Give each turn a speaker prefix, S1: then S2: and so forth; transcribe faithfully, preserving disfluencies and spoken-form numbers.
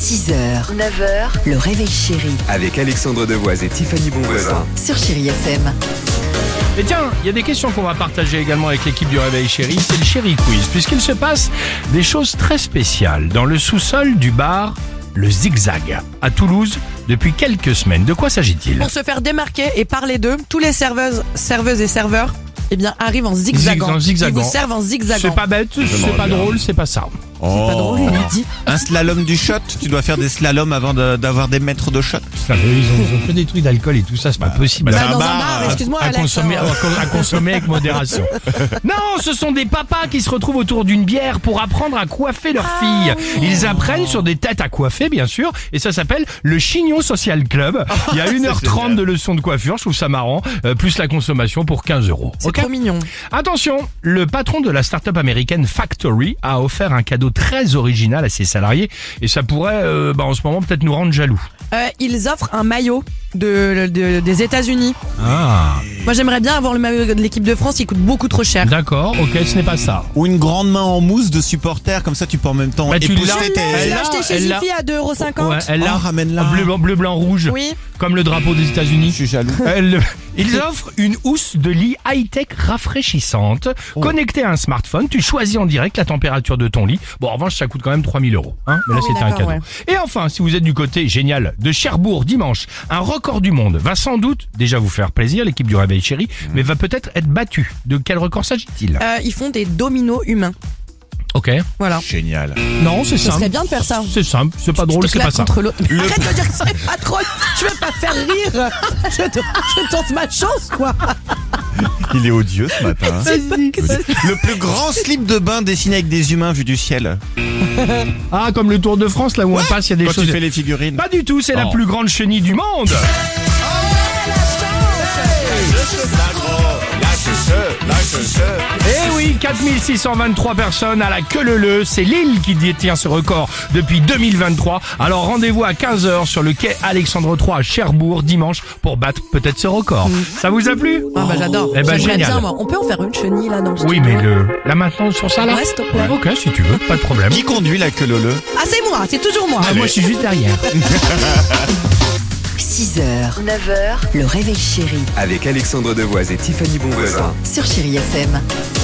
S1: six heures, neuf heures, le réveil chéri
S2: Avec Alexandre Devoise et Tiffany Bonvoisin.
S1: sur Chéri F M.
S3: Et tiens, il y a des questions qu'on va partager également avec l'équipe du Réveil Chéri. C'est le Chéri Quiz, puisqu'il se passe des choses très spéciales dans le sous-sol du bar Le Zigzag, à Toulouse, depuis quelques semaines. De quoi s'agit-il?
S4: Pour se faire démarquer et parler d'eux, tous les serveuses, serveuses et serveurs eh bien, arrivent en zigzagant.
S3: Zig- en zigzagant.
S4: Ils vous servent en zigzagant.
S3: C'est pas bête, c'est pas drôle, c'est pas ça.
S4: C'est pas drôle, il dit.
S5: Un slalom du shot. Tu dois faire des slaloms avant de- d'avoir des mètres de shot.
S3: Putain, Ils ont, ils ont fait des trucs d'alcool et tout ça, c'est pas possible.
S4: Bah,
S5: un
S4: dans un
S5: bar,
S4: bar, excuse-moi,
S3: à
S4: Alex,
S3: consommer,
S4: hein.
S3: à consommer avec modération. Non, ce sont des papas qui se retrouvent autour d'une bière pour apprendre à coiffer leurs filles. Ils apprennent sur des têtes à coiffer, bien sûr, et ça s'appelle le Chignon Social Club. Il y a une heure trente de leçons de coiffure, je trouve ça marrant, euh, plus la consommation pour quinze euros.
S4: C'est
S3: Ok.
S4: trop mignon.
S3: Attention, le patron de la start-up américaine Factory a offert un cadeau très original à ses salariés, et ça pourrait, euh, bah, en ce moment, peut-être nous rendre jaloux.
S4: Euh, ils offrent un maillot de, de- des États-Unis.
S3: Ah,
S4: Moi, j'aimerais bien avoir le maillot de l'équipe de France. Il coûte beaucoup trop cher.
S3: d'accord, ok, ce n'est pas ça.
S5: Ou une grande main en mousse de supporter. Comme ça, tu peux en même temps
S3: Bah, tu
S5: épousseter
S3: l'as.
S5: tes...
S4: Je l'ai
S3: Elle l'a,
S4: acheté chez
S3: elle l'a.
S4: Jiffy à deux euros cinquante.
S3: Ouais, elle l'a,
S5: Oh, ramène-la.
S3: bleu, blanc, bleu, blanc, rouge,
S4: Oui.
S3: comme le drapeau des États-Unis.
S5: Je suis jaloux.
S3: Elle- Ils offrent une housse de lit high-tech rafraîchissante. Connectée à un smartphone, tu choisis en direct la température de ton lit. Bon, en revanche, ça coûte quand même trois mille euros. Hein, mais là,
S4: Ah oui,
S3: c'était un
S4: d'accord,
S3: cadeau.
S4: ouais.
S3: Et enfin, si vous êtes du côté génial de Cherbourg dimanche, un record du monde va sans doute déjà vous faire plaisir, l'équipe du Réveil Chéri, mais va peut-être être battu. De quel record s'agit-il?
S4: Euh, ils font des dominos humains.
S3: Ok.
S4: Voilà.
S5: Génial.
S3: Non, c'est
S4: Ce
S3: simple.
S4: serait bien de faire ça.
S3: C'est simple, c'est pas
S4: Tu
S3: drôle,
S4: te
S3: c'est pas
S4: claques
S3: ça.
S4: contre l'autre. Mais arrête de dire que c'est pas drôle. Je veux pas faire rire. Je, te- je tente ma chance, quoi.
S5: Il est odieux ce matin. hein.
S4: C'est pas que c'est-
S5: Le plus grand slip de bain dessiné avec des humains vu du ciel.
S3: Ah, comme le Tour de France, là où on passe, il y a des
S5: Quand
S3: choses...
S5: tu fais les figurines.
S3: Pas du tout, c'est la
S5: Oh.
S3: plus grande chenille du monde. Eh oui, quatre mille six cent vingt-trois personnes à la queue leu-leu. C'est Lille qui détient ce record depuis deux mille vingt-trois. Alors rendez-vous à quinze heures sur le quai Alexandre trois à Cherbourg dimanche pour battre peut-être ce record. Ça vous a plu?
S4: Ah bah j'adore.
S3: Eh ben,
S4: J'aimerais
S3: génial.
S4: bien, moi. On peut en faire une chenille là dans le
S3: Oui,
S4: studio.
S3: mais le là maintenant sur ça là.
S4: Ouais, s'il te plaît.
S3: Ok, si tu veux, pas de problème.
S5: Qui conduit la queue leu?
S4: Ah c'est moi, c'est toujours moi.
S3: Ah, moi je suis juste derrière.
S1: six heures, neuf heures, le réveil chéri
S2: Avec Alexandre Devoise et Tiffany Bonvoisin.
S1: sur Chéri F M.